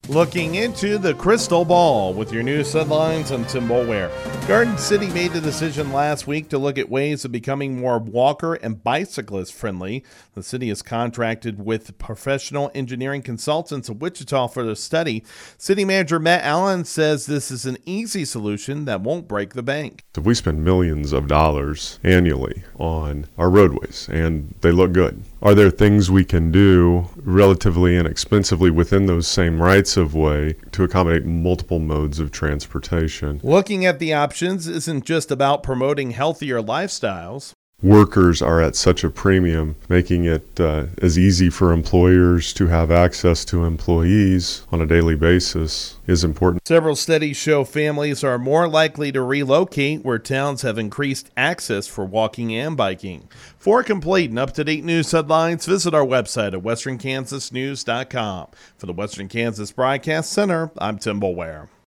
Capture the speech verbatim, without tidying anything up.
Looking into the crystal ball with your news headlines, I'm Tim Boulware. Garden City made the decision last week to look at ways of becoming more walker and bicyclist friendly. The city has contracted with professional engineering consultants in Wichita for the study. City Manager Matt Allen says this is an easy solution that won't break the bank. If we spend millions of dollars annually on our roadways and they look good, are there things we can do relatively inexpensively within those same rights of way to accommodate multiple modes of transportation? Looking at the options isn't just about promoting healthier lifestyles. Workers are at such a premium, making it uh, as easy for employers to have access to employees on a daily basis is important. Several studies show families are more likely to relocate where towns have increased access for walking and biking. For complete and up-to-date news headlines, visit our website at western kansas news dot com. For the Western Kansas Broadcast Center, I'm Tim Boulware.